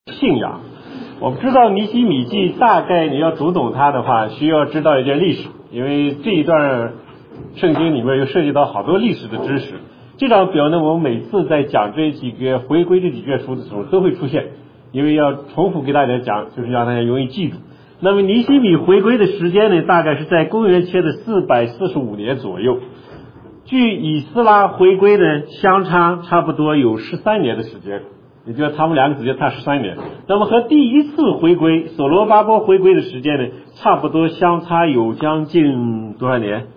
信仰。我们知道尼希米记，大概你要读懂它的话，需要知道一件历史，因为这一段圣经里面又涉及到好多历史的知识。这张表呢，我们每次在讲这几个回归这几卷书的时候都会出现，因为要重复给大家讲，就是让大家容易记住。那么尼希米回归的时间呢，大概是在公元前的445年左右，距以斯拉回归呢相差不多有13年的时间，也就是他们两个之间差13年。那么和第一次回归所罗巴伯回归的时间呢，差不多相差有将近多少年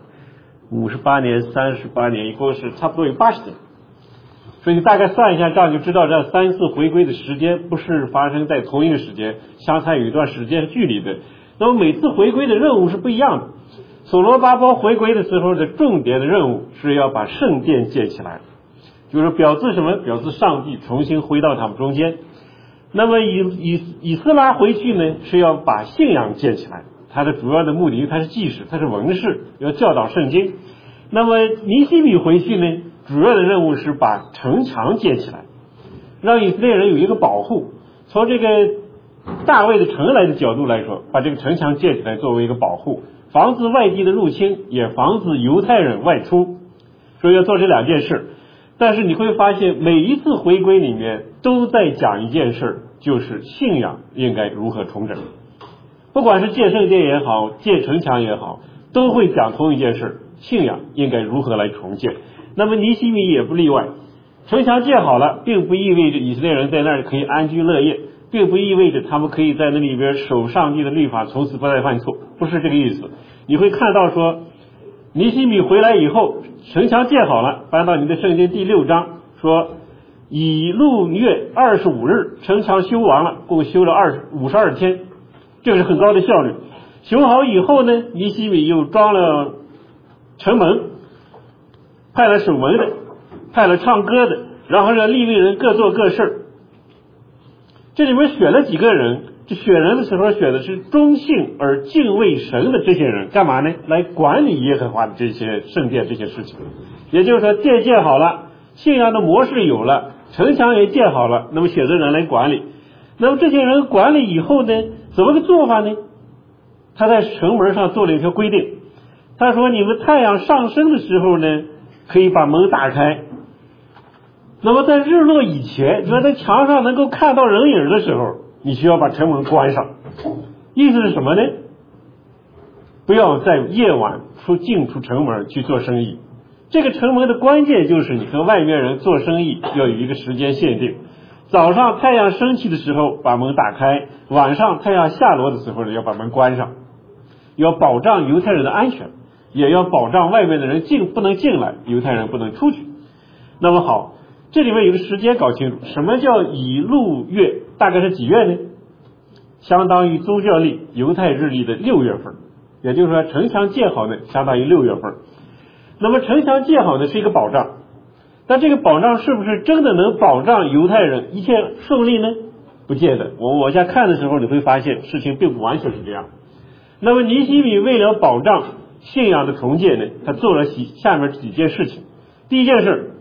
？58年、38年，一共是差不多有80年。所以你大概算一下账，就知道这3次回归的时间不是发生在同一个时间，相差有一段时间距离的。那么每次回归的任务是不一样的。所罗巴伯回归的时候的重点的任务是要把圣殿建起来，就是表示什么？表示上帝重新回到他们中间。那么以斯拉回去呢，是要把信仰建起来，他的主要的目的，因为他是祭司，他是文士，要教导圣经。那么尼希米回去呢，主要的任务是把城墙建起来，让以色列人有一个保护。从这个大卫的城来的角度来说，把这个城墙建起来作为一个保护，防止外地的入侵，也防止犹太人外出，所以要做这两件事。但是你会发现每一次回归里面都在讲一件事，就是信仰应该如何重整。不管是建圣殿也好，建城墙也好，都会讲同一件事，信仰应该如何来重建。那么尼希米也不例外，城墙建好了，并不意味着以色列人在那儿可以安居乐业，并不意味着他们可以在那里边守上帝的律法，从此不再犯错，不是这个意思。你会看到说，尼希米回来以后，城墙建好了，翻到你的圣经第6章说，以路月25日城墙修完了，共修了52天，这是很高的效率。修好以后呢，尼希米又装了城门，派了守门的，派了唱歌的，然后让利未人各做各事。这里面选了几个人，这选人的时候选的是忠信而敬畏神的这些人，干嘛呢？来管理耶和华的这些圣殿这些事情。也就是说，殿建好了，信仰的模式有了，城墙也建好了，那么选择人来管理。那么这些人管理以后呢，怎么个做法呢？他在城门上做了一条规定，他说你们太阳上升的时候呢，可以把门打开，那么在日落以前，你说在墙上能够看到人影的时候，你需要把城门关上。意思是什么呢？不要在夜晚进出城门去做生意。这个城门的关键就是你和外面人做生意要有一个时间限定，早上太阳升起的时候把门打开，晚上太阳下落的时候呢要把门关上，要保障犹太人的安全，也要保障外面的人不能进来，犹太人不能出去。那么好，这里面有个时间搞清楚，什么叫以路月？大概是几月呢？相当于宗教历犹太日历的6月份，也就是说城墙建好呢相当于6月份。那么城墙建好呢是一个保障，但这个保障是不是真的能保障犹太人一切顺利呢？不见得。我们往下看的时候你会发现事情并不完全是这样。那么尼希米为了保障信仰的重建呢，他做了下面几件事情。第一件事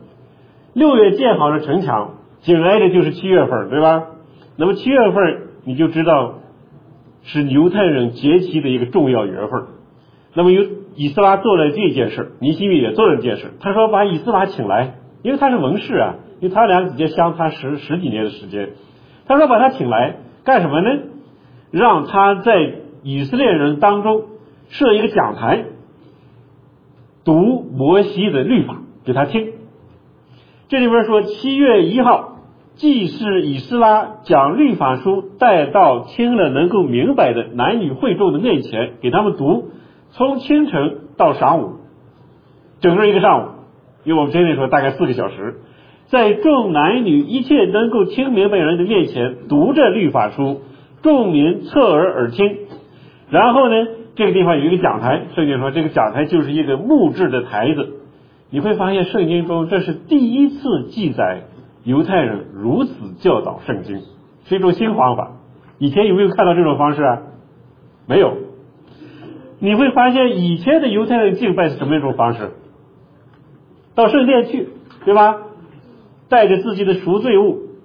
，6月建好了城墙，紧挨着就是7月份，对吧？那么7月份你就知道是犹太人节期的一个重要月份。那么以斯拉做了这件事，尼希米也做了这件事。他说把以斯拉请来，因为他是文士啊，因为他俩之间相差十几年的时间。他说把他请来干什么呢？让他在以色列人当中设一个讲台，读摩西的律法给他听。这里边说7月1号，祭司以斯拉将律法书带到听了能够明白的男女会众的面前，给他们读，从清晨到晌午，整个一个上午，因为我们今天说大概4个小时，在众男女一切能够听明白人的面前读着律法书，众民侧耳听。然后呢，这个地方有一个讲台，圣经说这个讲台就是一个木质的台子。你会发现圣经中这是第一次记载犹太人如此教导圣经，是一种新方法。以前有没有看到这种方式啊？没有。你会发现以前的犹太人敬拜是什么一种方式？到圣殿去，对吧？带着自己的赎罪物，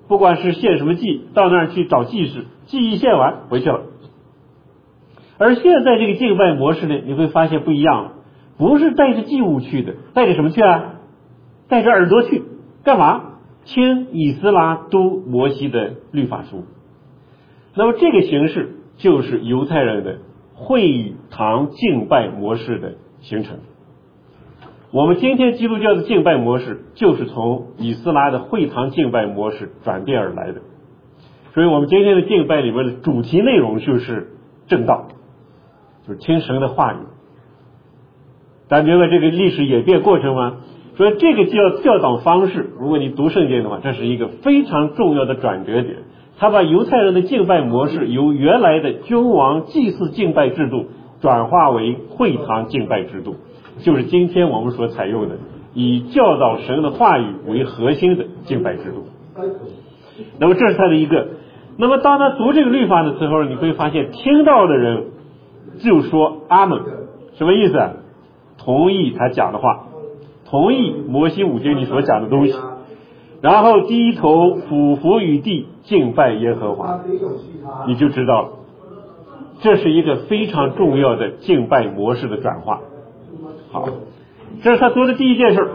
不管是献什么祭，到那儿去找祭司，祭一献完回去了。而现在这个敬拜模式呢，你会发现不一样了，不是带着祭物去的，带着什么去啊？带着耳朵去，干嘛？听以斯拉读摩西的律法书。那么这个形式就是犹太人的会堂敬拜模式的形成。我们今天基督教的敬拜模式就是从以斯拉的会堂敬拜模式转变而来的。所以我们今天的敬拜里面的主题内容就是正道，就是听神的话语。大家明白这个历史演变过程吗？所以这个教导方式，如果你读圣经的话，这是一个非常重要的转折点。他把犹太人的敬拜模式由原来的君王祭祀敬拜制度转化为会堂敬拜制度，就是今天我们所采用的以教导神的话语为核心的敬拜制度。那么这是他的一个。那么当他读这个律法的时候，你会发现听到的人就说阿们，什么意思啊？同意他讲的话，同意摩西五经里所讲的东西，然后低头俯伏于地敬拜耶和华，你就知道了，这是一个非常重要的敬拜模式的转化。好，这是他做的第一件事，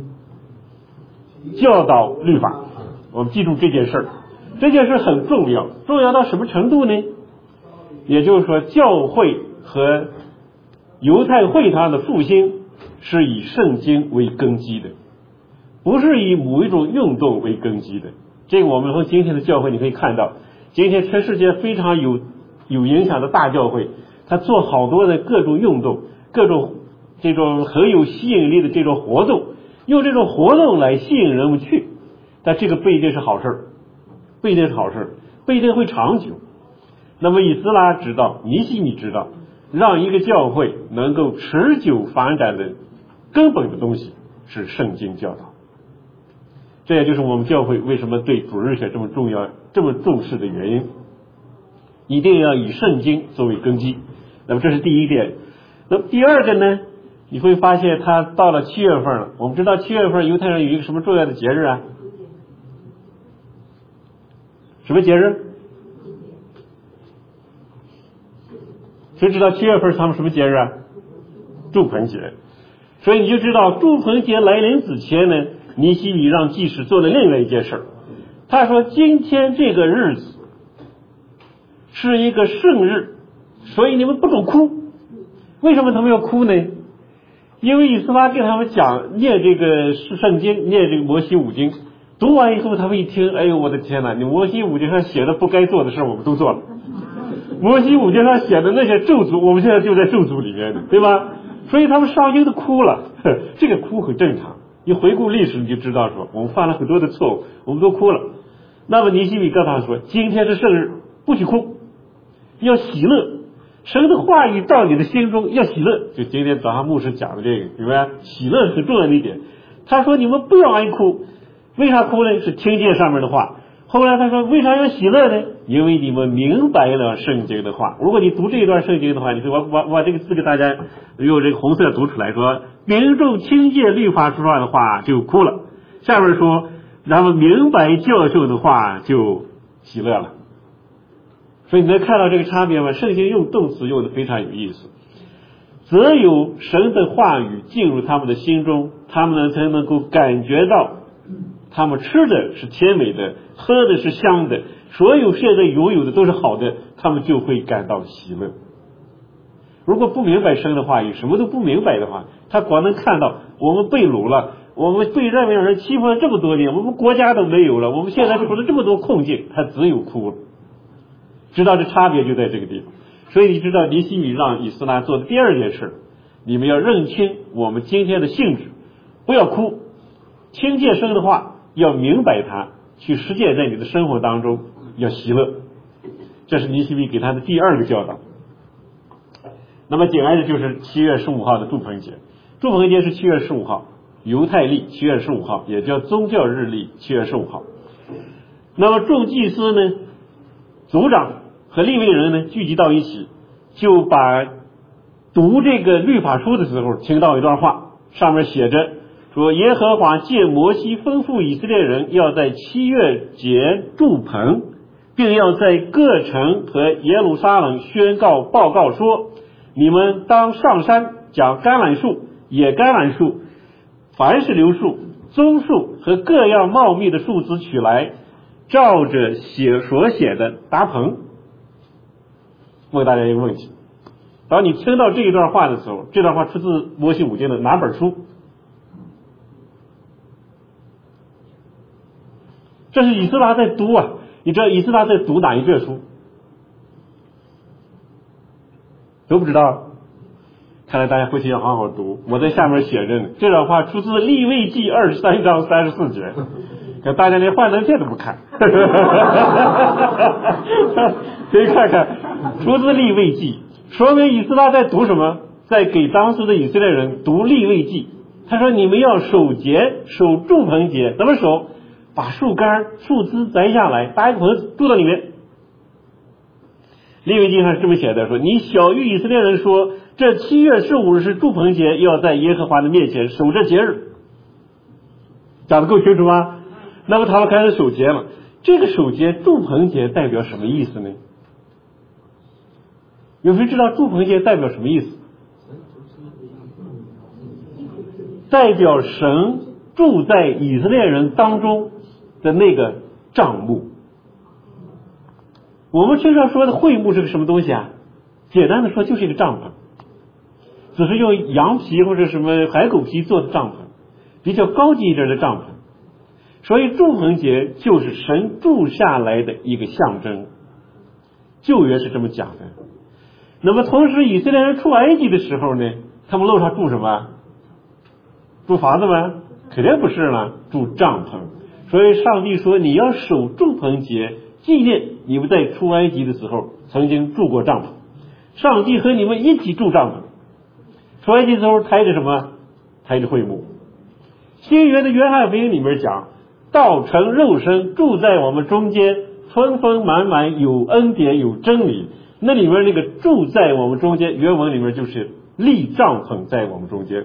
教导律法。我们记住这件事，这件事很重要，重要到什么程度呢？也就是说，教会和犹太会堂的复兴是以圣经为根基的，不是以某一种运动为根基的。这个我们从今天的教会你可以看到，今天全世界非常有影响的大教会，他做好多的各种运动，各种这种很有吸引力的这种活动，用这种活动来吸引人们去，但这个不一定是好事，不一定是好事，不一定会长久。那么以斯拉知道，尼希米知道，让一个教会能够持久发展的根本的东西是圣经教导。这也就是我们教会为什么对主日学这么重要、这么重视的原因，一定要以圣经作为根基。那么这是第一点。那么第二个呢，你会发现他到了7月份了。我们知道7月份犹太人有一个什么重要的节日啊？什么节日？谁知道7月份他们什么节日啊？住棚节。所以你就知道住棚节来临之前呢，尼希米让祭司做了另外一件事。他说今天这个日子是一个圣日，所以你们不准哭。为什么他们要哭呢？因为以斯拉跟他们讲念这个圣经，念这个摩西五经，读完以后他们一听，哎呦我的天哪，你摩西五经上写的不该做的事我们都做了，摩西五经上写的那些咒诅我们现在就在咒诅里面的，对吧？所以他们伤心的哭了。这个哭很正常，你回顾历史你就知道说我们犯了很多的错误，我们都哭了。那么尼希米跟他说今天是圣日，不许哭，要喜乐，神的话语到你的心中要喜乐。就今天早上牧师讲的这个，明白？喜乐是很重要的一点。他说你们不要爱哭，为啥哭呢？是听见上面的话。后来他说为啥要喜乐呢？因为你们明白了圣经的话。如果你读这一段圣经的话，你说我这个字给大家用这个红色读出来，说民众听见律法书上的话就哭了，下面说然后明白教授的话就喜乐了。所以你能看到这个差别吗？圣经用动词用的非常有意思。只有神的话语进入他们的心中，他们才能够感觉到他们吃的是甜美的，喝的是香的，所有现在拥有的都是好的，他们就会感到喜乐。如果不明白神的话语，什么都不明白的话，他光能看到我们被掳了，我们被外面人欺负了这么多年，我们国家都没有了，我们现在处了这么多困境，他只有哭了。知道这差别就在这个地方。所以你知道尼希米让以斯拉做的第二件事，你们要认清我们今天的性质，不要哭，听见神的话要明白它，去实践在你的生活当中，要喜乐。这是尼希米给他的第二个教导。那么紧挨着就是7月15号的住棚节。住棚节是7月15号，犹太历7月15号，也叫宗教日历7月15号。那么众祭司呢，族长和利未人呢聚集到一起，就把读这个律法书的时候听到一段话，上面写着说耶和华借摩西吩咐以色列人要在7月节筑棚，并要在各城和耶路撒冷宣告报告说，你们当上山，将橄榄树、野橄榄树、凡是流树、棕树和各样茂密的树枝取来，照着所写的搭棚。问大家一个问题，当你听到这一段话的时候，这段话出自摩西五经的哪本书？这是以斯拉在读啊，你知道以斯拉在读哪一卷书？都不知道？看来大家回去要好好读。我在下面写着呢，这段话出自利未记23章34节。可大家连幻灯片都不看，可以看看出自利未记，说明以斯拉在读什么？在给当时的以色列人读利未记。他说你们要守节，守住棚节，怎么守？把树干、树枝摘下来，搭一个棚子住到里面。利未记上是这么写的，说你晓谕以色列人说，这7月15日是住棚节，要在耶和华的面前守这节日。讲得够清楚吗？那么他们开始守节了。这个守节住棚节代表什么意思呢？有谁知道住棚节代表什么意思？代表神住在以色列人当中的那个帐幕。我们经常说的会幕是个什么东西啊？简单的说就是一个帐篷，只是用羊皮或者什么海狗皮做的帐篷，比较高级一点的帐篷。所以住棚节就是神住下来的一个象征，旧约是这么讲的。那么同时以色列人出埃及的时候呢，他们路上住什么？住房子吗？肯定不是了，住帐篷。所以上帝说你要守住棚节，纪念你们在出埃及的时候曾经住过帐篷，上帝和你们一起住帐篷。出埃及的时候抬着什么？抬着会幕。新约的约翰福音里面讲，道成肉身住在我们中间，丰丰满满，有恩典有真理。那里面那个住在我们中间，原文里面就是立帐篷在我们中间。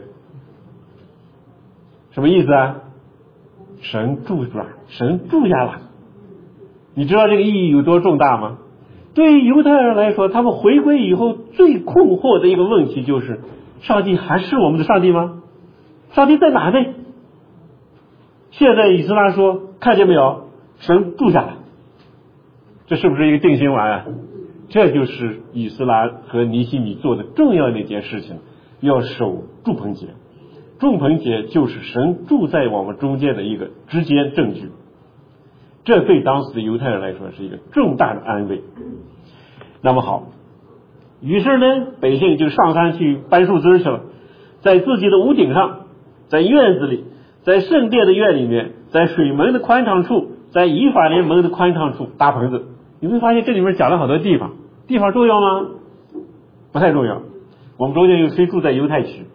什么意思啊？神住了，神住下了。你知道这个意义有多重大吗？对于犹太人来说，他们回归以后最困惑的一个问题就是，上帝还是我们的上帝吗？上帝在哪呢？现在以斯拉说，看见没有，神住下来。这是不是一个定心丸啊？这就是以斯拉和尼希米做的重要的一件事情，要守住棚节。住棚节就是神住在我们中间的一个直接证据，这对当时的犹太人来说是一个重大的安慰。那么好，于是呢，百姓就上山去搬树枝去了，在自己的屋顶上，在院子里，在圣殿的院里面，在水门的宽敞处，在以法莲门的宽敞处搭棚子。你会发现这里面讲了好多地方，地方重要吗？不太重要。我们中间有谁住在犹太区？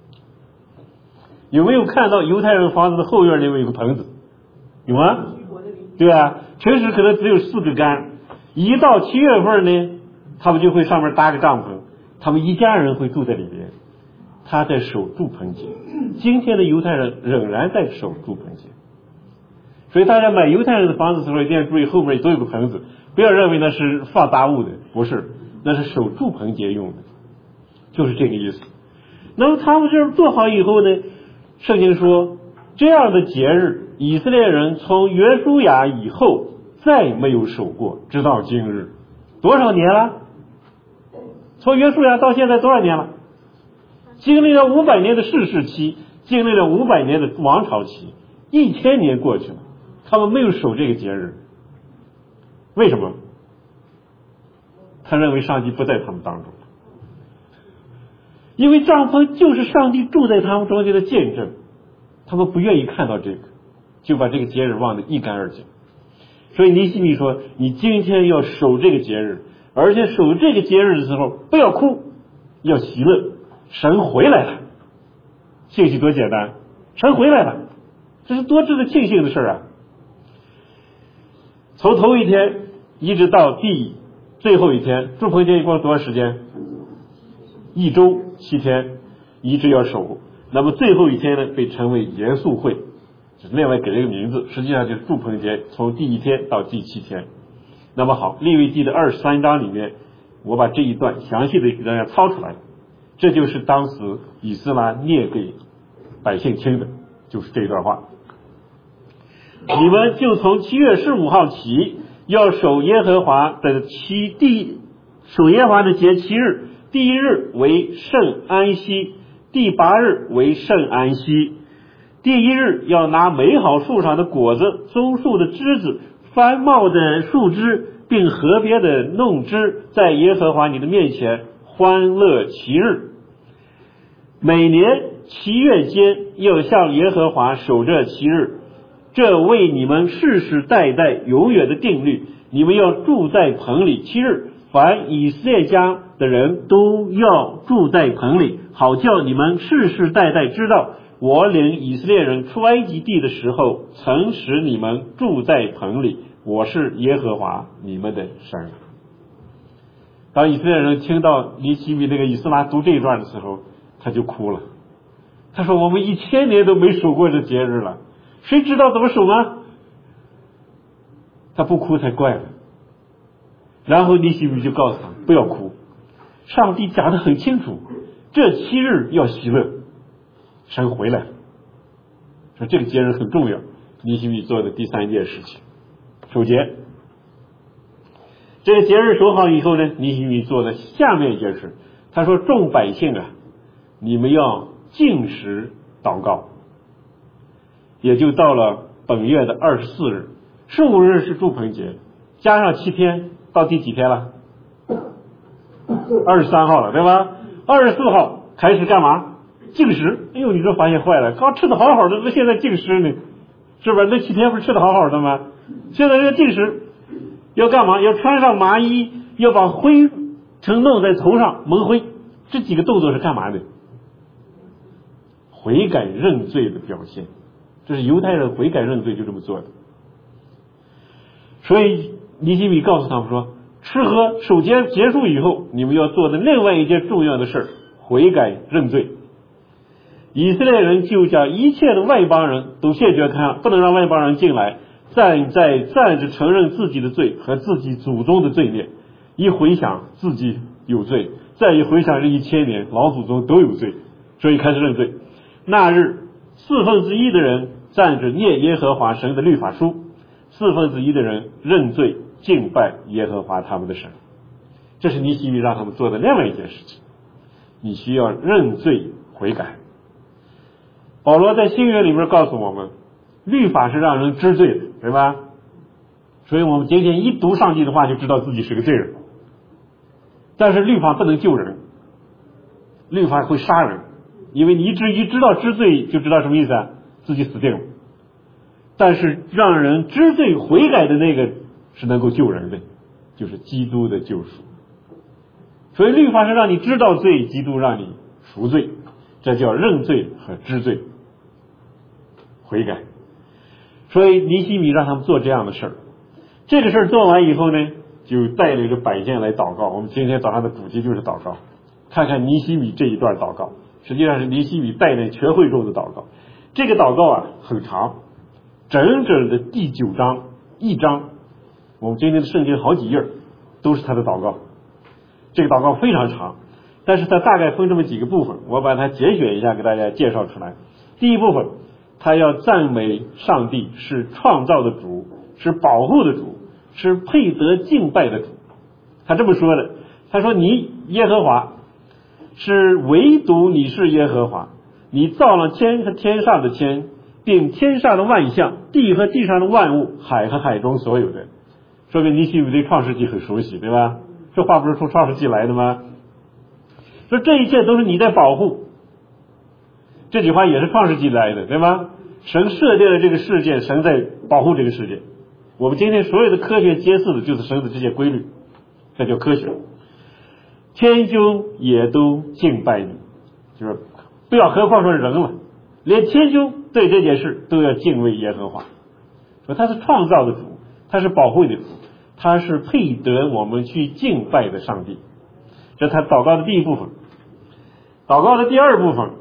有没有看到犹太人房子的后院里面有个棚子？有吗？对啊，平时可能只有4个杆，一到7月份呢，他们就会上面搭个帐篷，他们一家人会住在里边。他在守住棚节。今天的犹太人仍然在守住棚节，所以大家买犹太人的房子的时候一定要注意后面都有个棚子，不要认为那是放杂物的，不是，那是守住棚节用的，就是这个意思。那么他们这做好以后呢，圣经说这样的节日以色列人从约书亚以后再没有守过，直到今日。多少年了？从约书亚到现在多少年了？经历了500年的士世期，经历了500年的王朝期，1000年过去了，他们没有守这个节日。为什么？他认为上帝不在他们当中，因为帐篷就是上帝住在他们中间的见证，他们不愿意看到这个，就把这个节日忘得一干二净。所以尼希米说，你今天要守这个节日，而且守这个节日的时候不要哭，要喜乐，神回来了。信息多简单，神回来了，这是多值得庆幸的事啊！从头一天一直到最后一天，住棚节一共多少时间？1周7天，一直要守。 那么最后一天呢，被称为严肃会，就是另外给了一个名字，实际上就是住棚节，从第1天到第7天。那么好，利未记的23章里面，我把这一段详细的给大家抄出来，这就是当时以斯拉念给百姓听的，就是这一段话。你们就从7月15号起，要守耶和华的节7日，第1日为圣安息，第8日为圣安息。第1日要拿美好树上的果子、棕树的枝子、繁茂的树枝，并河边的弄枝，在耶和华你的面前欢乐7日。每年7月间要向耶和华守这7日，这为你们世世代代永远的定律。你们要住在棚里7日，凡以色列家的人都要住在棚里，好叫你们世世代代知道，我领以色列人出埃及地的时候，曾使你们住在棚里，我是耶和华你们的神。当以色列人听到尼希米这个以斯拉读这一段的时候，他就哭了。他说：“我们1000年都没守过这节日了，谁知道怎么守吗？”他不哭才怪了。然后尼希米就告诉他不要哭，上帝讲得很清楚，这7日要喜乐，神回来了。说这个节日很重要，尼希米做的第3件事情，守节。这个节日守好以后呢，尼希米做的下面一件事，他说：“众百姓啊，你们要禁食祷告。”也就到了本月的24日，15日是住棚节，加上7天，到第几天了？23号了，对吧？24号开始干嘛？禁食。哎呦，你这发现坏了，刚吃的好好的，怎么现在禁食呢？是不是？那7天不是吃的好好的吗？现在这个禁食要干嘛？要穿上麻衣，要把灰尘弄在头上蒙灰。这几个动作是干嘛的？悔改认罪的表现。这是犹太人悔改认罪就这么做的。所以尼希米告诉他们说，吃喝守节结束以后，你们要做的另外一件重要的事，悔改认罪。以色列人就将一切的外邦人都谢绝看，不能让外邦人进来，暂时承认自己的罪和自己祖宗的罪孽，一回想自己有罪，再一回想这1000年老祖宗都有罪，所以开始认罪。那日1/4的人站着念耶和华神的律法书，1/4的人认罪敬拜耶和华他们的神。这是尼希米让他们做的另外一件事情，你需要认罪悔改。保罗在新约里面告诉我们，律法是让人知罪的，对吧？所以我们今天一读上帝的话就知道自己是个罪人。但是律法不能救人，律法会杀人，因为你一知道知罪就知道什么意思啊？自己死定了。但是让人知罪悔改的那个是能够救人的，就是基督的救赎。所以律法是让你知道罪，基督让你赎罪，这叫认罪和知罪悔改。所以尼希米让他们做这样的事儿，这个事儿做完以后呢，就带领着百姓来祷告。我们今天早上的主题就是祷告，看看尼希米这一段祷告，实际上是尼希米带领全会众的祷告。这个祷告啊很长，整整的第9章一章，我们今天的圣经好几页都是他的祷告。这个祷告非常长，但是它大概分这么几个部分，我把它节选一下给大家介绍出来。第一部分，他要赞美上帝是创造的主，是保护的主，是配得敬拜的主。他这么说的，他说：你耶和华是唯独你是耶和华，你造了天和天上的天，并天上的万象，地和地上的万物，海和海中所有的。说明尼希米对创世纪很熟悉，对吧？这话不是从创世纪来的吗？说这一切都是你在保护，这句话也是创世纪来的，对吧？神设定了这个世界，神在保护这个世界。我们今天所有的科学揭示的就是神的这些规律，这叫科学。天兄也都敬拜你，就是不要何况说人了，连天兄对这件事都要敬畏耶和华。说他是创造的主，他是保护的主，他是配得我们去敬拜的上帝。这是他祷告的第一部分。祷告的第二部分，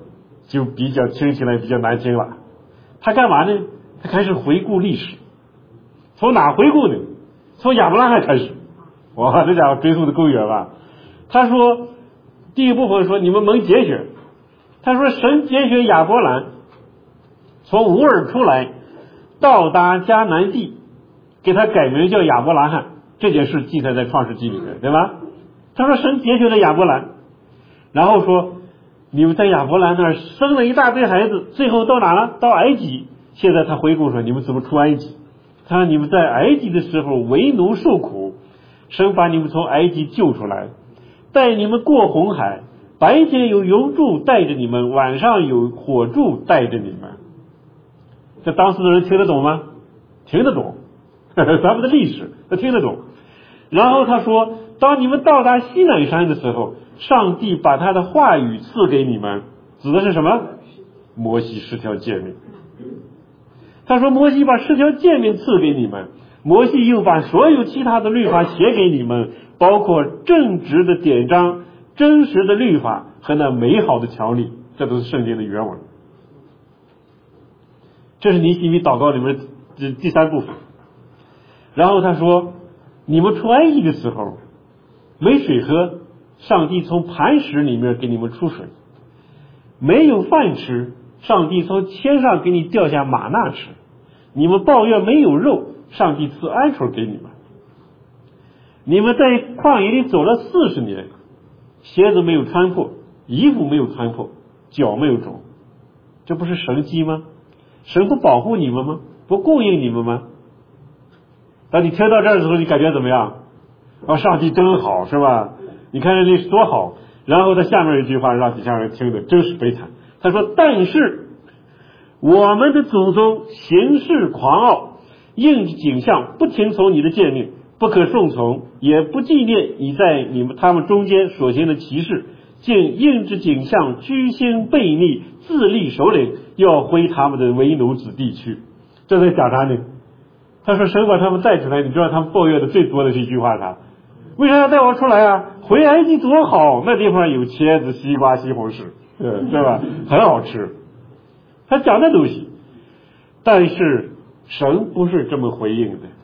就比较听起来比较难听了。他干嘛呢？他开始回顾历史。从哪回顾呢？从亚伯拉罕开始。哇，这家伙追溯的够远吧？他说，第一部分说你们蒙拣选，他说神拣选亚伯兰从乌尔出来，到达迦南地，给他改名叫亚伯拉罕，这件事记载在创世纪里面，对吧？他说神拣选了亚伯兰，然后说你们在亚伯兰那儿生了一大堆孩子，最后到哪了？到埃及。现在他回顾说你们怎么出埃及？他说你们在埃及的时候为奴受苦，神把你们从埃及救出来，带你们过红海，白天有云柱带着你们，晚上有火柱带着你们。这当时的人听得懂吗？听得懂咱们的历史他听得懂。然后他说当你们到达西乃山的时候，上帝把他的话语赐给你们，指的是什么？摩西10条诫命。他说摩西把10条诫命赐给你们，摩西又把所有其他的律法写给你们，包括正直的典章、真实的律法和那美好的条例，这都是圣经的原文。这是尼希米祷告里面第3部分。然后他说你们出埃及的时候没水喝，上帝从磐石里面给你们出水；没有饭吃，上帝从天上给你掉下玛纳吃；你们抱怨没有肉，上帝赐鹌鹑给你们；你们在旷野里走了40年，鞋子没有穿破，衣服没有穿破，脚没有肿，这不是神迹吗？神不保护你们吗？不供应你们吗？当你听到这儿的时候，你感觉怎么样？上帝真好，是吧？你看这历史多好。然后他下面一句话让底下人听的真是悲惨。他说但是我们的祖宗行事狂傲，应景象，不听从你的诫命，不可顺从，也不纪念你在他们中间所行的奇事，竟应之景象，居心悖逆，自立首领，要回他们的为奴之地去。这在讲啥呢？他说神把他们带出来，你知道他们抱怨的最多的是一句话啥？为啥要带我出来啊？回埃及多好，那地方有茄子、西瓜、西红柿，对吧？很好吃。他讲的东西，但是神不是这么回应的。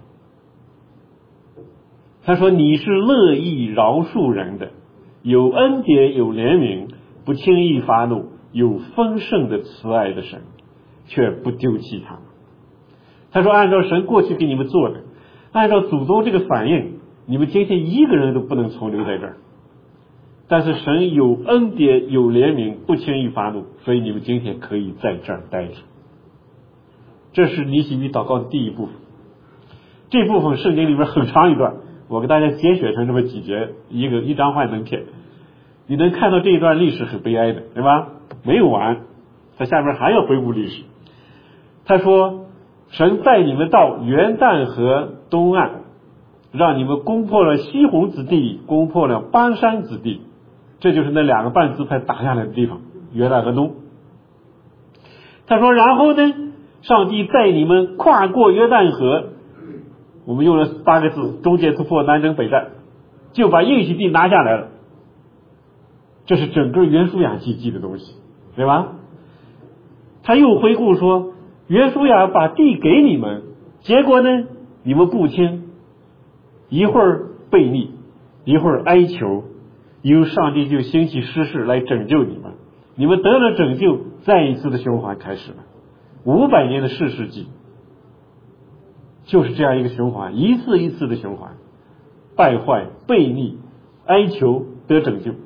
他说你是乐意饶恕人的，有恩典有怜悯，不轻易发怒，有丰盛的慈爱的神，却不丢弃他们。他说按照神过去给你们做的，按照祖宗这个反应，你们今天一个人都不能存留在这儿。但是神有恩典有怜悯，不轻易发怒，所以你们今天可以在这儿待着。这是尼希米祷告的第一部分。这部分圣经里面很长一段，我给大家节选成这么几节，一张幻灯片，你能看到这一段历史很悲哀的，对吧？没有完，他下面还要回顾历史。他说神带你们到约旦河东岸，让你们攻破了西宏之地，攻破了邦山之地，这就是那2个半支派打下来的地方，约旦河东。他说然后呢，上帝带你们跨过约旦河，我们用了8个字，中间突破，南征北战，就把应许地拿下来了。这是整个约书亚记的东西，对吧？他又回顾说约书亚把地给你们，结果呢你们不听，一会儿悖逆，一会儿哀求，由上帝就兴起施事来拯救你们，你们得了拯救，再一次的循环开始了。500年的士世纪就是这样一个循环，一次一次的循环，败坏、悖逆、哀求、得拯救。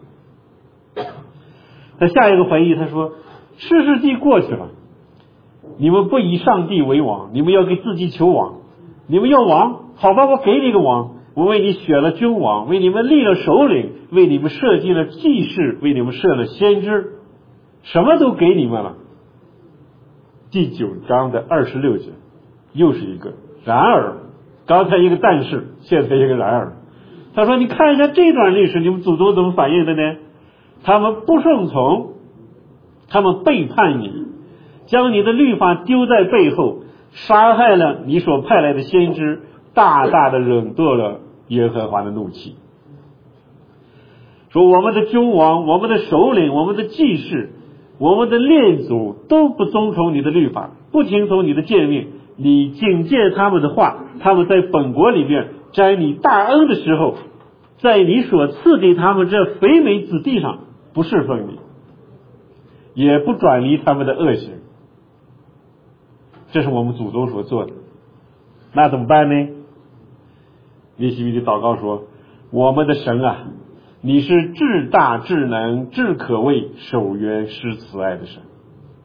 在下一个回忆他说士世纪过去了，你们不以上帝为王，你们要给自己求王，你们要王，好吧，我给你个王，我为你选了君王，为你们立了首领，为你们设计了祭事，为你们设了先知，什么都给你们了。第9章的26节又是一个然而，刚才一个但是，现在一个然而。他说你看一下这段历史，你们祖宗怎么反应的呢？他们不顺从，他们背叛你，将你的律法丢在背后，杀害了你所派来的先知，大大的惹堕了耶和华的怒气。说我们的君王，我们的首领，我们的祭司， 我们的列祖都不遵从你的律法，不听从你的诫命，你警戒他们的话，他们在本国里面沾你大恩的时候，在你所赐给他们这肥美之地上不侍奉你，也不转离他们的恶行。这是我们祖宗所做的，那怎么办呢？尼希米的祷告说，我们的神啊，你是至大至能至可畏守约施慈爱的神。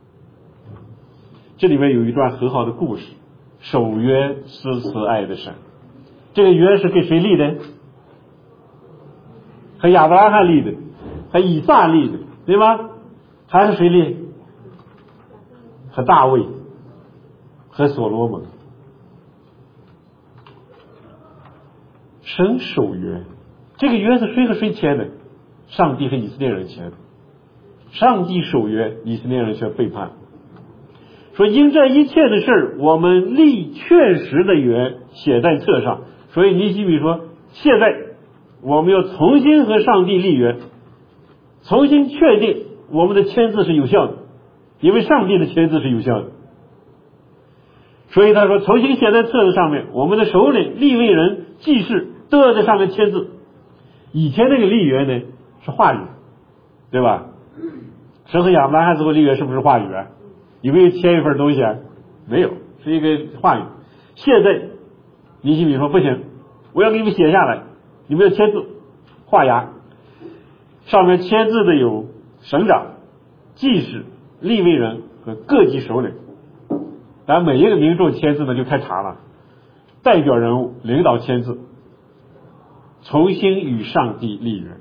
这里面有一段很好的故事，守约施慈爱的神。这个约是给谁立的？和亚伯拉罕立的，和以撒立的，对吗？还是谁立？和大卫，和所罗门。神守约，这个约是谁和谁签的？上帝和以色列人签的。上帝守约，以色列人却背叛。说因这一切的事，我们立确实的约写在册上。所以尼希米说，现在我们要重新和上帝立约，重新确定我们的签字是有效的，因为上帝的签字是有效的。所以他说重新写在册子上面，我们的首领、利未人、祭司都要在上面签字。以前那个立约呢是话语，对吧？神和亚伯拉罕之后立约是不是话语啊？有没有签一份东西啊？没有，是一个话语。现在尼希米说不行，我要给你们写下来，你们要签字画押。上面签字的有省长、祭司、利未人和各级首领。当然每一个民众签字呢就太长了，代表人物领导签字，重新与上帝立约。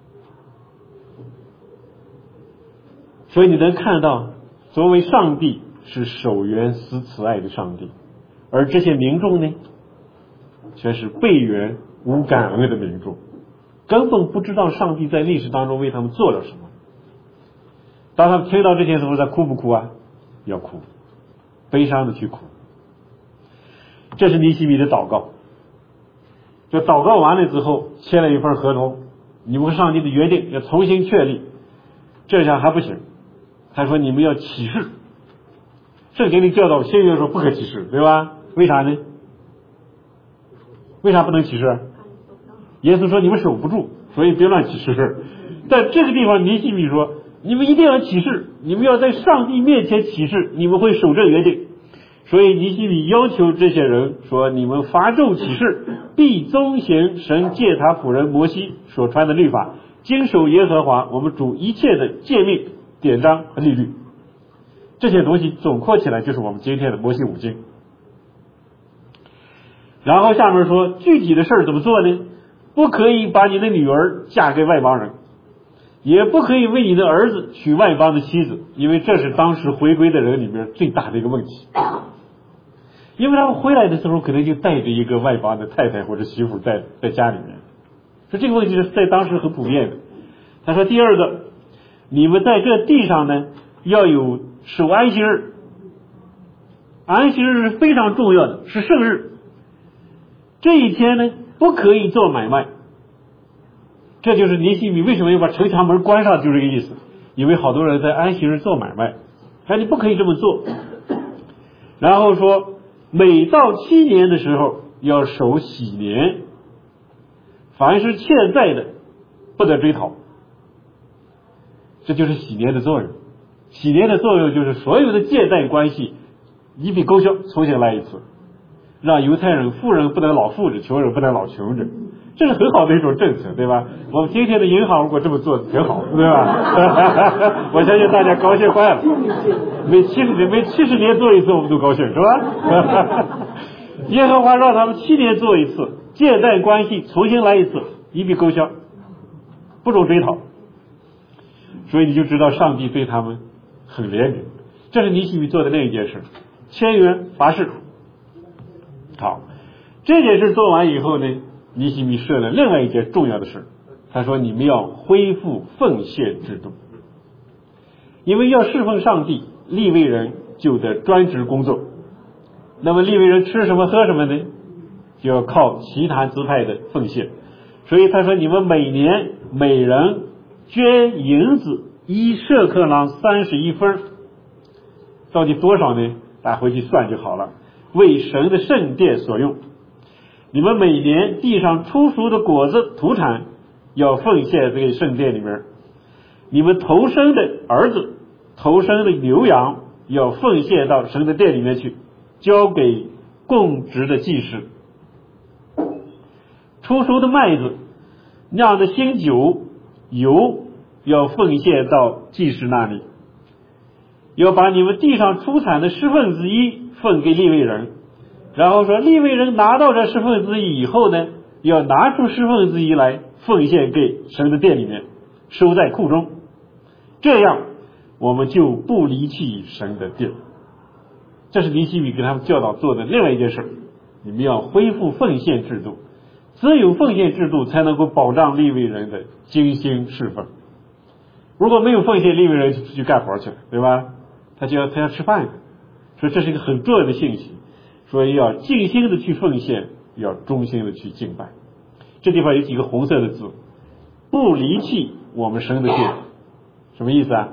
所以你能看到，作为上帝是守约施慈爱的上帝，而这些民众呢却是背约无感恩的民众，根本不知道上帝在历史当中为他们做了什么。当他们听到这些时候，他哭不哭啊？要哭，悲伤的去哭。这是尼希米的祷告。这祷告完了之后，签了一份合同，你们和上帝的约定要重新确立。这下还不行，他说你们要起誓。圣经里教导新约说不可起誓，对吧？为啥呢？为啥不能起誓？耶稣说你们守不住，所以别乱起誓。在这个地方尼希米说你们一定要起誓，你们要在上帝面前起誓，你们会守这约定。所以尼希米要求这些人说，你们发咒起誓，必遵行神借他仆人摩西所传的律法，经守耶和华我们主一切的诫命、典章和律律。这些东西总括起来就是我们今天的摩西五经。然后下面说具体的事儿怎么做呢？不可以把你的女儿嫁给外邦人，也不可以为你的儿子娶外邦的妻子，因为这是当时回归的人里面最大的一个问题。因为他们回来的时候可能就带着一个外邦的太太或者媳妇在家里面，所以这个问题是在当时很普遍的。他说第二个，你们在这地上呢要有守安息日，安息日是非常重要的，是圣日。这一天呢不可以做买卖。这就是尼希米为什么要把城墙门关上，就这个意思。因为好多人在安息日做买卖，但你不可以这么做。然后说每到7年的时候要守喜年，凡是欠债的不得追讨。这就是喜年的作用。喜年的作用就是所有的借贷关系一笔勾销，重新来一次，让犹太人富人不能老富着，穷人不能老穷着。这是很好的一种政策，对吧？我们今天的银行如果这么做挺好，对吧？我相信大家高兴坏了。每70年做一次我们都高兴，是吧？耶和华让他们7年做一次，借贷关系重新来一次，一笔勾销，不准追讨。所以你就知道上帝对他们很怜悯。这是尼希米做的那一件事，签约发誓。好，这件事做完以后呢，尼希米设了另外一件重要的事，他说你们要恢复奉献制度。因为要侍奉上帝，利未人就得专职工作。那么利未人吃什么喝什么呢？就要靠其他支派的奉献。所以他说你们每年每人捐银子 1舍克朗31分，到底多少呢？大家回去算就好了。为神的圣殿所用。你们每年地上出熟的果子土产要奉献这个圣殿里面，你们头生的儿子、头生的牛羊要奉献到神的殿里面去，交给供职的祭司。出熟的麦子、酿的新酒、油要奉献到祭司那里。要把你们地上出产的1/10奉给利未人，然后说利未人拿到这1/10以后呢，要拿出1/10来奉献给神的殿里面，收在库中，这样我们就不离弃神的殿。这是尼希米给他们教导做的另外一件事，你们要恢复奉献制度，只有奉献制度才能够保障利未人的精心侍奉。如果没有奉献，利未人就去干活去了，对吧？他要吃饭，所以这是一个很重要的信息，所以要尽心的去奉献，要忠心的去敬拜。这地方有几个红色的字，不离弃我们神的殿，什么意思啊？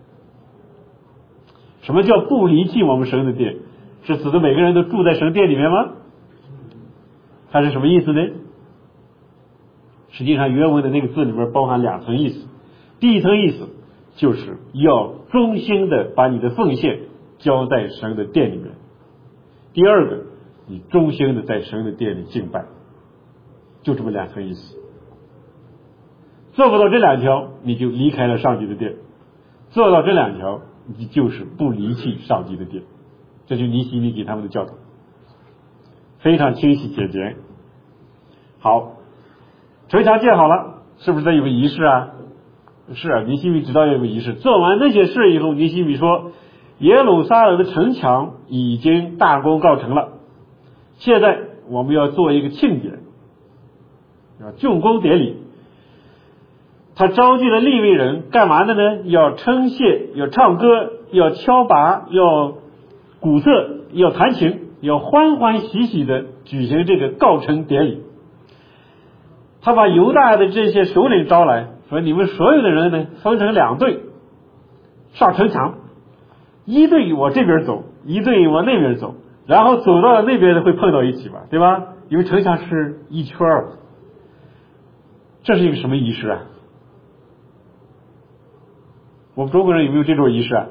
什么叫不离弃我们神的殿？是指的每个人都住在神殿里面吗？它是什么意思呢？实际上原文的那个字里面包含2层意思。第一层意思就是要忠心的把你的奉献交在神的殿里面。第二个，你忠心的在神的殿里敬拜，就这么2层意思。做不到这2条，你就离开了上帝的殿；做到这2条，你就是不离弃上帝的殿。这就是尼希米给他们的教导，非常清晰简洁。好，城墙建好了，是不是得有个仪式啊？是啊，尼希米知道要有个仪式。做完那些事以后，尼希米说耶路撒冷的城墙已经大功告成了，现在我们要做一个庆典，竣工典礼。他召集了利未人干嘛的呢？要称谢，要唱歌，要敲拔，要鼓瑟，要弹琴，要欢欢喜喜的举行这个告成典礼。他把犹大的这些首领招来，说你们所有的人呢分成2队上城墙，一队往这边走，一队往那边走，然后走到那边的会碰到一起吧，对吧？因为城墙是一圈儿。这是一个什么仪式啊？我们中国人有没有这种仪式啊？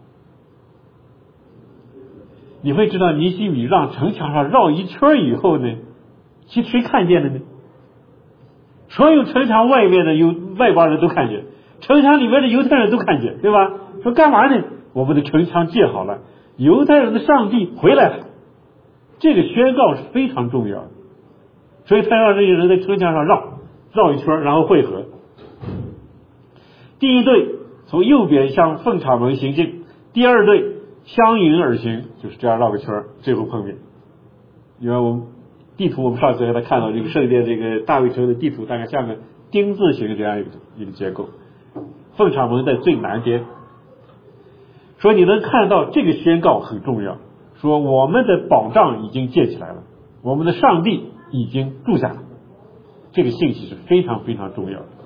你会知道尼希米让城墙上绕一圈以后呢，其实谁看见的呢？所有城墙外面的外邦人都看见，城墙里面的犹太人都看见，对吧？说干嘛呢？我们的城墙建好了，犹太人的上帝回来了。这个宣告是非常重要的，所以他让这些人在城墙上绕一圈，然后汇合。第一队从右边向凤场门行进，第二队相迎而行，就是这样绕个圈，最后碰面。因为我们地图，我们上次给他看到这个圣殿这个大卫城的地图，大概像个丁字形这样一个结构，凤场门在最南边。所以你能看到这个宣告很重要，说我们的保障已经建起来了，我们的上帝已经住下了，这个信息是非常非常重要的。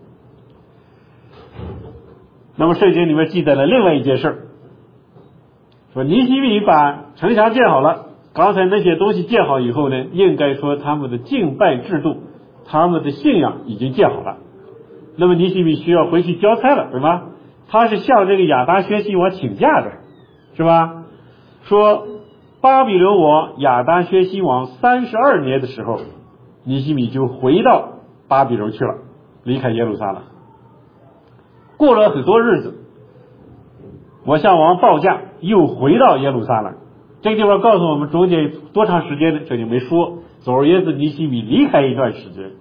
那么圣经里面记载了另外一件事，说尼希米把城墙建好了，刚才那些东西建好以后呢，应该说他们的敬拜制度，他们的信仰已经建好了。那么尼希米需要回去交差了，对吧？他是向这个亚达薛西王请假的，是吧？说巴比伦王亚达薛西王32年的时候，尼希米就回到巴比伦去了，离开耶路撒冷。过了很多日子，我向王报价，又回到耶路撒冷。这个地方告诉我们中间多长时间呢？这就没说。总而言之，尼希米离开一段时间。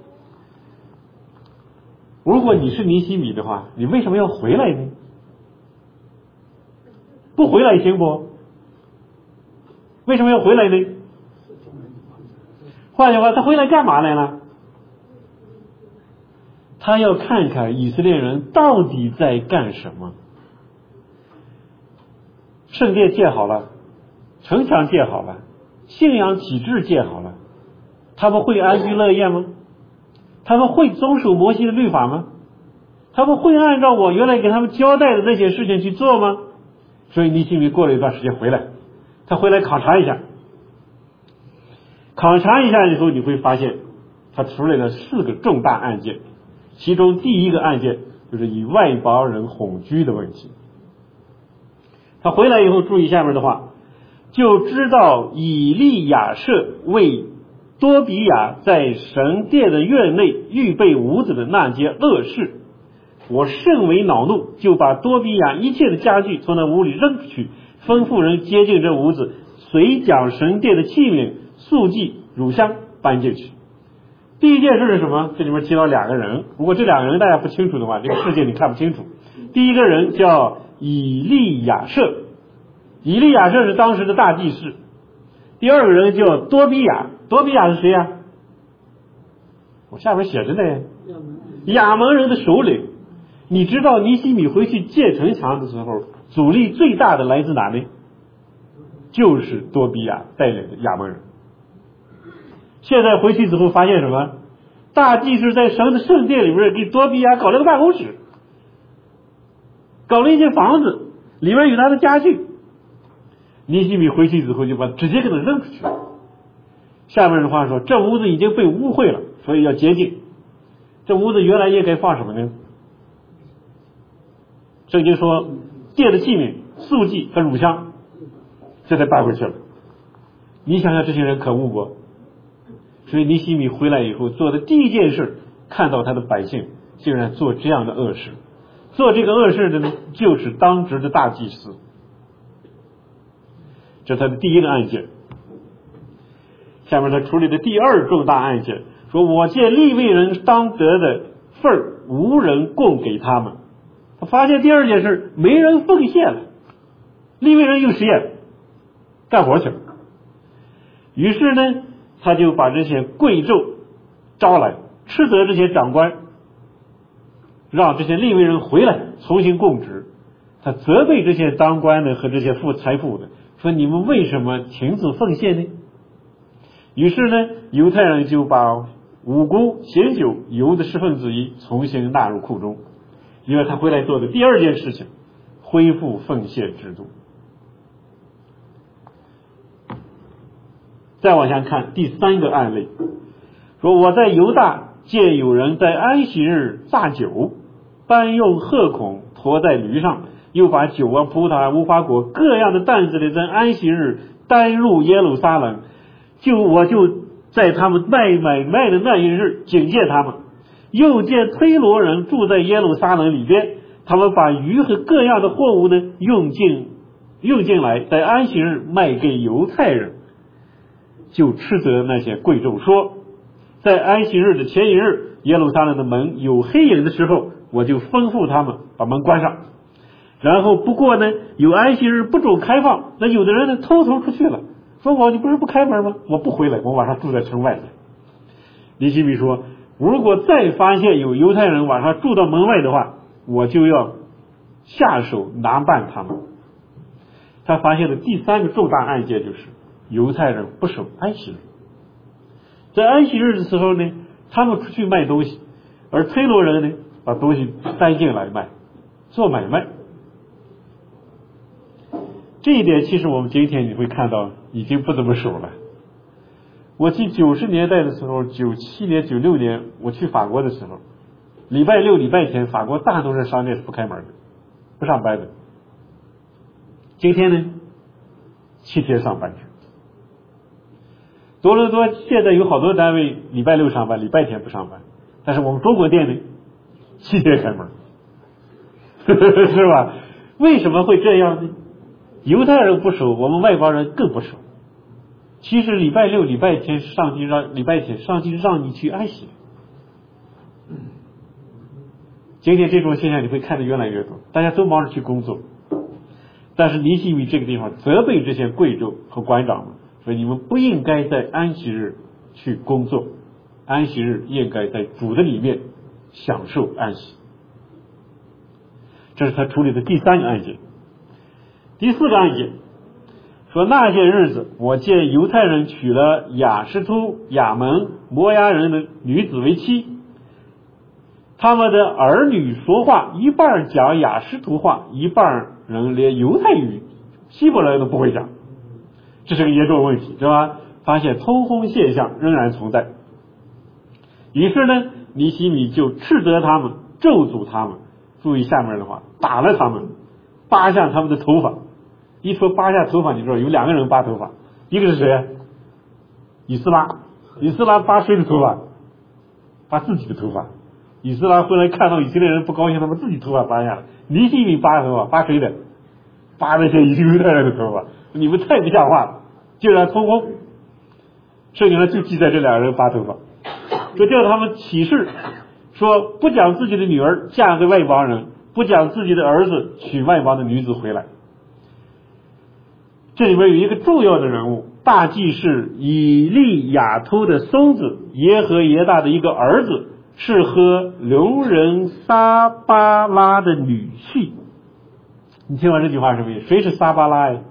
如果你是尼希米的话，你为什么要回来呢？不回来行不？为什么要回来呢？换句话，他回来干嘛来了？他要看看以色列人到底在干什么。圣殿建好了，城墙建好了，信仰体制建好了，他们会安居乐业吗？他们会遵守摩西的律法吗？ 他们会按照我原来给他们交代的那些事情去做吗？所以尼希米过了一段时间回来，他回来考察一下以后，你会发现他处理了4个重大案件，其中第一个案件就是以外邦人哄居的问题。他回来以后注意下面的话，就知道以利亚设为多比亚在神殿的院内预备屋子的那件恶事，我甚为恼怒，就把多比亚一切的家具从那屋里扔出去，吩咐人接近这屋子，随将神殿的器皿、素祭、乳香搬进去。第一件事是什么？这里面提到2个人，如果这2个人大家不清楚的话，这个事件你看不清楚。第一个人叫以利亚设，以利亚设是当时的大祭司。第二个人叫多比亚，多比亚是谁呀？我下面写着呢，亚门人的首领。你知道尼希米回去建城墙的时候，阻力最大的来自哪里？就是多比亚带领的亚门人。现在回去之后发现什么？大祭司在神的圣殿里面给多比亚搞了个办公室，搞了一间房子，里面有他的家具。尼希米回去之后就直接给他扔出去了。下面的话说，这屋子已经被污秽了，所以要洁净。这屋子原来应该放什么呢？圣经说殿的器皿、素祭和乳香，这才搬回去了。你想想这些人可恶不？所以尼希米回来以后做的第一件事，看到他的百姓竟然做这样的恶事。做这个恶事的呢，就是当值的大祭司。这是他的第一个案件。下面他处理的第2重大案件，说我见利未人当得的份儿无人供给他们。他发现第2件事，没人奉献了，利未人又失业了，干活去了。于是呢，他就把这些贵胄招来，斥责这些长官，让这些利未人回来重新供职。他责备这些当官的和这些富财富的，说你们为什么停止奉献呢？于是呢，犹太人就把五谷、咸酒、油的1/10重新纳入库中。因为他回来做的第2件事情，恢复奉献制度。再往下看第3个案例，说我在犹大见有人在安息日榨酒，搬用褐孔驮在驴上，又把酒啊、葡萄啊、无花果各样的担子里在安息日单入耶路撒冷，我就在他们卖的那一日警戒他们。又见推罗人住在耶路撒冷里边，他们把鱼和各样的货物呢用进来，在安息日卖给犹太人，就斥责那些贵胄说，在安息日的前一日，耶路撒冷的门有黑影的时候，我就吩咐他们把门关上。然后不过呢，有安息日不准开放，那有的人呢偷偷出去了，说你不是不开门吗？我不回来，我晚上住在城外面。尼希米说，如果再发现有犹太人晚上住到门外的话，我就要下手拿办他们。他发现的第3个重大案件就是犹太人不守安息日。在安息日的时候呢，他们出去卖东西，而推罗人呢把东西搬进来卖，做买卖。这一点其实我们今天你会看到已经不怎么守了。我记90年代的时候，97年、96年我去法国的时候，礼拜6、礼拜天法国大多数商店是不开门的，不上班的。今天呢7天上班去。多伦多现在有好多单位礼拜6上班，礼拜天不上班，但是我们中国店呢7天开门是吧？为什么会这样呢？犹太人不守，我们外邦人更不守。其实礼拜6、礼拜天上帝让你去安息。今天这种现象你会看得越来越多，大家都忙着去工作。但是尼希米这个地方责备这些贵胄和官长们，说你们不应该在安息日去工作，安息日应该在主的里面享受安息。这是他处理的第3个案件。第4个案件说，那些日子我见犹太人娶了亚实突、亚门、摩押人的女子为妻， 他们的儿女说话一半讲雅什图话，一半人连犹太语希伯来都不会讲，这是个严重问题，对吧？发现通婚现象仍然存在。于是呢，尼希米就斥责他们，咒诅他们。注意下面的话，打了他们，扒下他们的头发。一说扒下头发，你知道有2个人扒头发，一个是谁？以斯拉扒谁的头发？扒自己的头发。以斯拉后来看到以色列人不高兴，他们自己头发扒下来。尼希米扒头发，扒谁的？扒那些犹太人的头发。你们太不像话了，竟然通婚。圣经上就记载这2个人扒头发，这叫他们起誓说不将自己的女儿嫁给外邦人，不将自己的儿子娶外邦的女子回来。这里面有一个重要的人物，大祭司以利亚托的孙子耶和耶大的一个儿子，是和流人撒巴拉的女婿。你听完这句话是什么意思？谁是撒巴拉呀？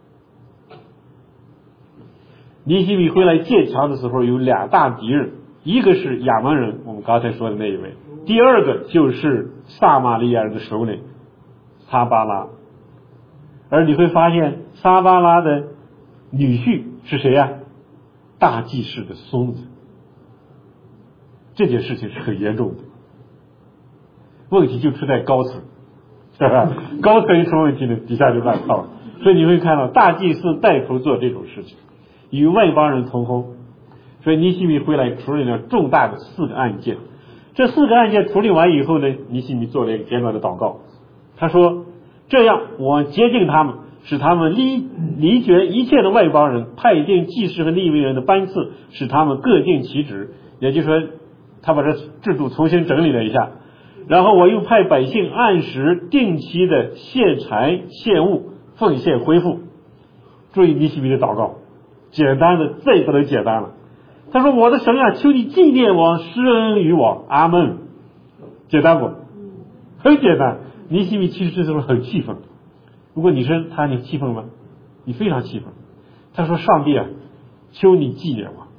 尼希米回来建墙的时候有2大敌人，一个是亚扪人，我们刚才说的那一位，第二个就是撒玛利亚人的首领撒巴拉。而你会发现撒巴拉的女婿是谁呀？大祭司的孙子。这件事情是很严重的，问题就出在高层，是吧？高层一出问题呢，底下就乱套了。所以你会看到大祭司带头做这种事情，与外邦人通婚。所以尼希米回来处理了重大的4个案件。这4个案件处理完以后呢，尼希米做了一个简短的祷告。他说：这样我接近他们，使他们离绝一切的外邦人，派定祭司和利未人的班次，使他们各尽其职。也就是说，他把这制度重新整理了一下。然后我又派百姓按时定期的献柴献物奉献恢复。注意尼希米的祷告，简单的再也不能简单了。他说：我的神啊，求你纪念我，施恩于我。阿门。简单不？很简单。尼希米其实这时候很气愤。如果你是他，你气愤吗？你非常气愤。他说：上帝啊，求你纪念我，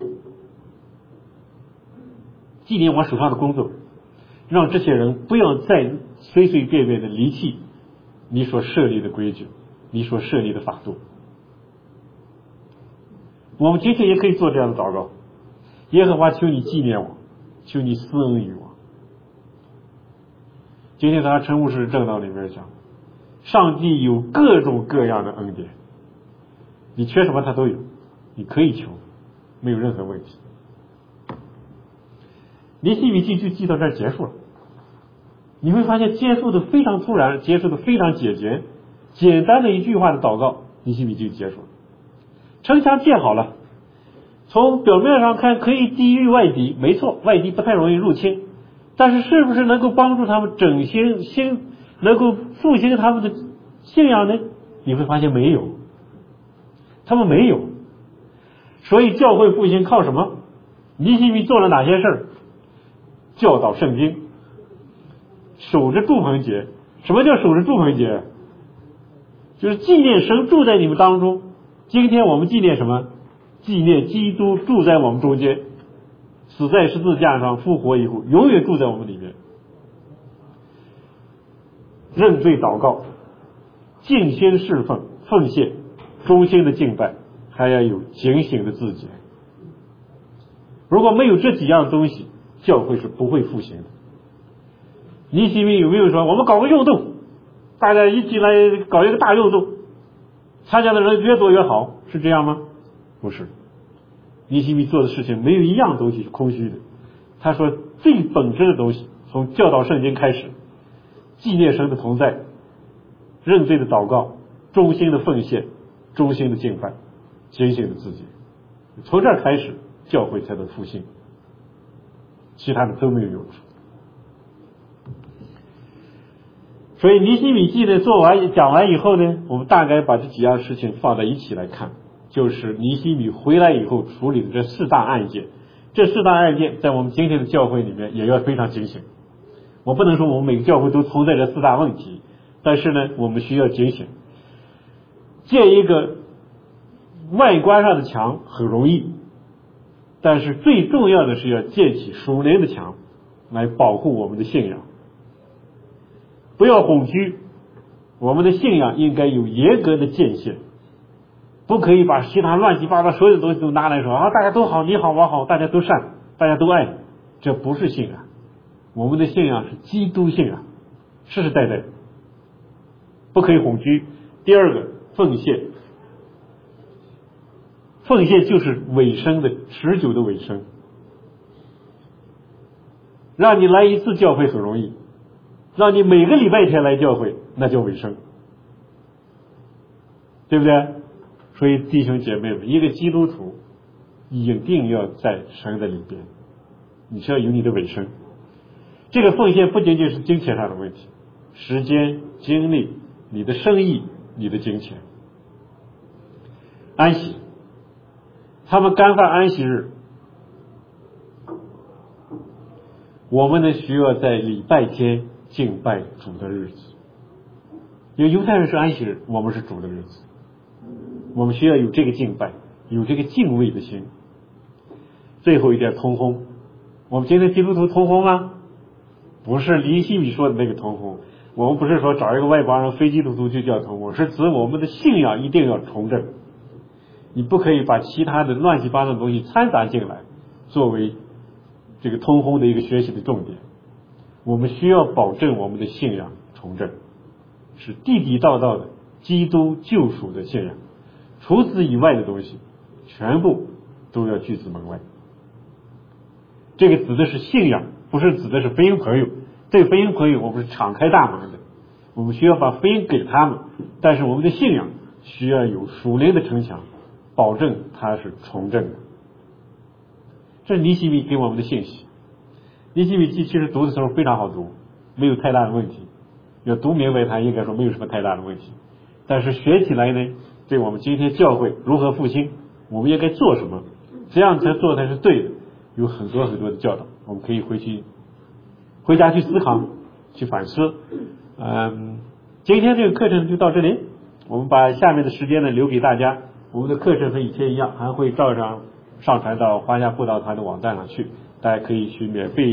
纪念我手上的工作，让这些人不要再随随便便的离弃你所设立的规矩，你所设立的法度。我们今天也可以做这样的祷告：耶和华，求你纪念我，求你施恩于我。今天咱陈牧师正道里面讲，上帝有各种各样的恩典，你缺什么他都有，你可以求，没有任何问题。尼希米记就记到这儿结束了。你会发现结束的非常突然，结束的非常简洁，简单的一句话的祷告，尼希米就结束了。城墙建好了，从表面上看可以抵御外敌，没错，外敌不太容易入侵，但是是不是能够帮助他们能够复兴他们的信仰呢？你会发现没有，他们没有。所以教会复兴靠什么？尼希米做了哪些事儿？教导圣经，守着住棚节。什么叫守着住棚节？就是纪念神住在你们当中。今天我们纪念什么？纪念基督住在我们中间，死在十字架上，复活以后永远住在我们里面。认罪祷告，尽心侍奉奉献，忠心的敬拜，还要有警醒的自觉。如果没有这几样东西，教会是不会复兴的。尼希米有没有说我们搞个运动，大家一起来搞一个大运动，参加的人越多越好，是这样吗？不是。尼希米做的事情没有一样东西是空虚的。他说最本质的东西，从教导圣经开始，纪念神的同在，认罪的祷告，忠心的奉献，忠心的敬拜，警醒的自己，从这儿开始教会才能复兴，其他的都没有用处。所以尼希米记呢讲完以后呢，我们大概把这几样事情放在一起来看，就是尼希米回来以后处理的这4大案件。这4大案件在我们今天的教会里面也要非常警醒。我不能说我们每个教会都存在这4大问题，但是呢我们需要警醒。建一个外观上的墙很容易，但是最重要的是要建起属灵的墙， 来保护我们的信仰。不要恐惧，我们的信仰应该有严格的界限，不可以把其他乱七八糟所有的东西都拿来说啊，大家都好，你好我好，大家都善，大家都爱，这不是信仰。我们的信仰是基督信仰，世世代代，不可以恐惧。第二个，奉献。奉献就是尾声的持久的尾声。让你来一次教会很容易，让你每个礼拜天来教会，那叫尾声，对不对？所以弟兄姐妹们，一个基督徒一定要在神的里边，你是要有你的尾声。这个奉献不仅仅是金钱上的问题，时间、精力、你的生意、你的金钱。安息，他们干犯安息日，我们呢需要在礼拜天敬拜主的日子。因为犹太人是安息日，我们是主的日子，我们需要有这个敬拜，有这个敬畏的心。最后一点，通婚。我们今天基督徒通婚吗？不是尼希米说的那个通婚，我们不是说找一个外邦人非基督徒就叫通婚，是指我们的信仰一定要重整，你不可以把其他的乱七八糟的东西掺杂进来，作为这个通婚的一个学习的重点。我们需要保证我们的信仰重整，是地地道道的基督救赎的信仰，除此以外的东西全部都要拒之门外。这个指的是信仰，不是指的是福音朋友。对福音朋友我们是敞开大门的，我们需要把福音给他们，但是我们的信仰需要有属灵的城墙，保证它是重整的。这是尼希米给我们的信息。尼希米记其实读的时候非常好读，没有太大的问题，要读明白它应该说没有什么太大的问题。但是学起来呢，对我们今天教会如何复兴，我们应该做什么，这样才做才是对的，有很多很多的教导，我们可以回家去思考，去反思。今天这个课程就到这里，我们把下面的时间呢留给大家。我们的课程和以前一样，还会照常上传到华夏布道团的网站上去，大家可以去免费